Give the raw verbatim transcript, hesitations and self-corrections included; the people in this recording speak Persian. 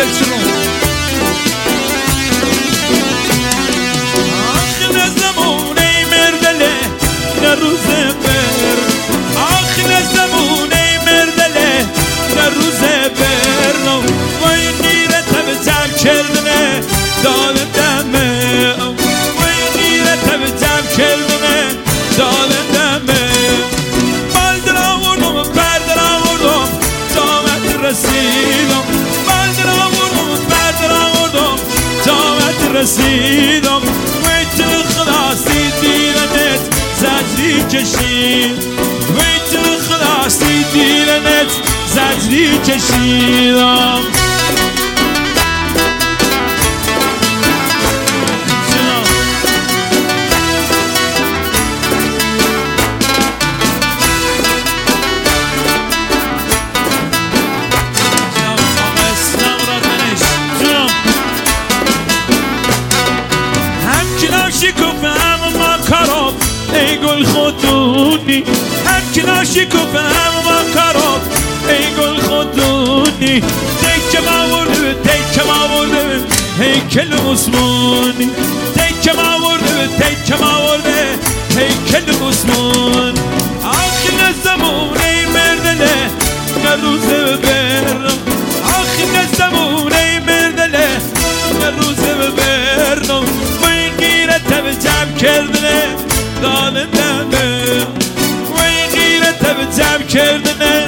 چلچنو آخ نزمونه مردله نروز بر آخ نزمونه مردله نروز برنو وای غیرت به جمع کردنه دال دمه وای غیرت به جمع کردنه دال دمه بلدر آوردم بردر آوردم جامت رسیدم بلدر آوردم بردر آوردم جامت رسیدم وی تو خلاصی دیرنت زجری کشید وی تو خلاصی دیرنت زجری کشیدم ای گل خودونی هم که ناشی کفم ما کارم ای گل خودونی دیکه ما ورده دیکه ما ورده هیکل عثمانی دیکه ما ورده دیکه ما ورده هیکل عثمان آخی نزمونه مردله نروزه برم آخی نزمونه مردله نروزه برم وی غیرت به جمع کردنه دال دمه وی غیرت به جمع کردنه